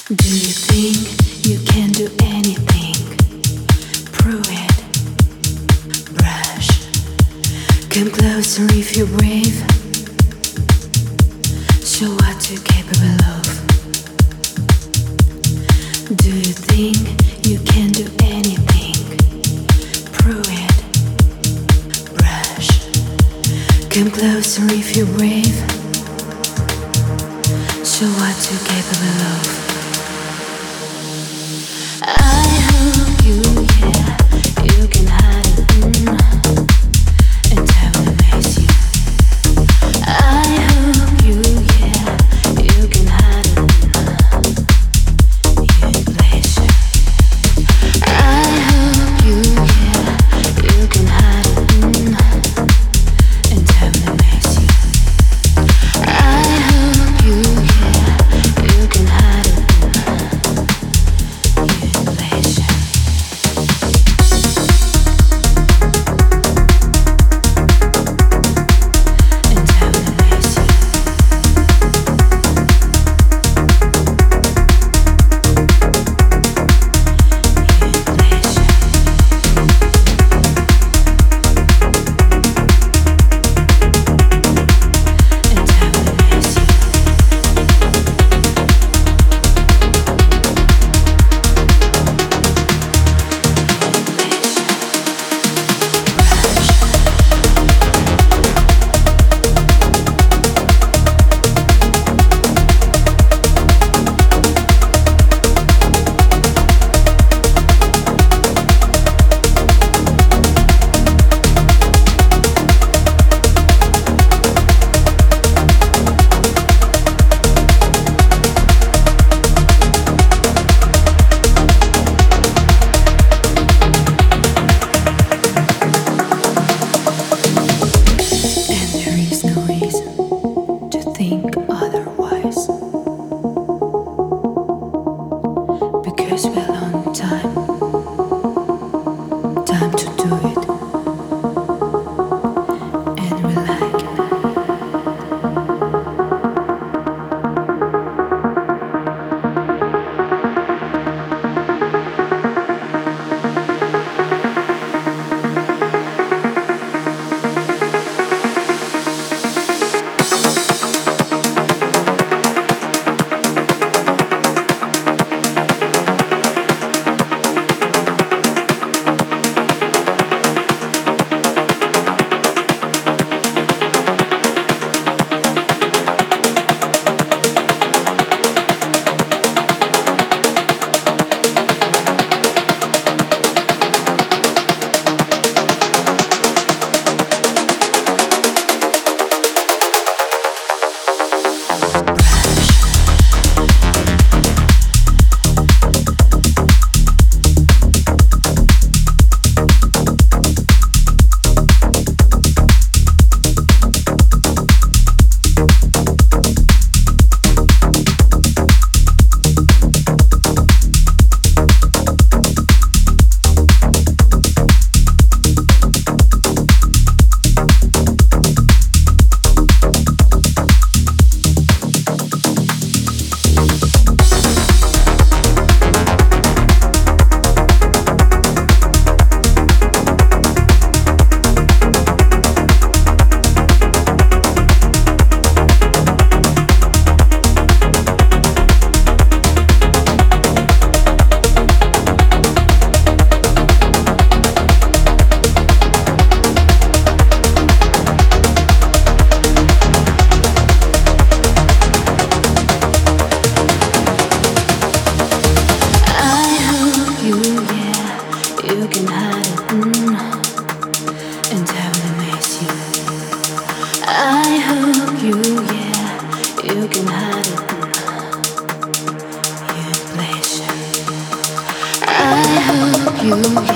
Do you think you can do anything? Prove it. Brush. Come closer if you're brave. Show what you're capable of. Do you think you can do anything? Prove it. Brush. Come closer if you're brave. Show what you're capable of. I hope you, yeah, you can hide it and I will amaze you. I hope you, yeah, you can hide it in pleasure. I hope you, yeah, you can hide it and I will amaze you. I hope you, yeah, you can hide it. You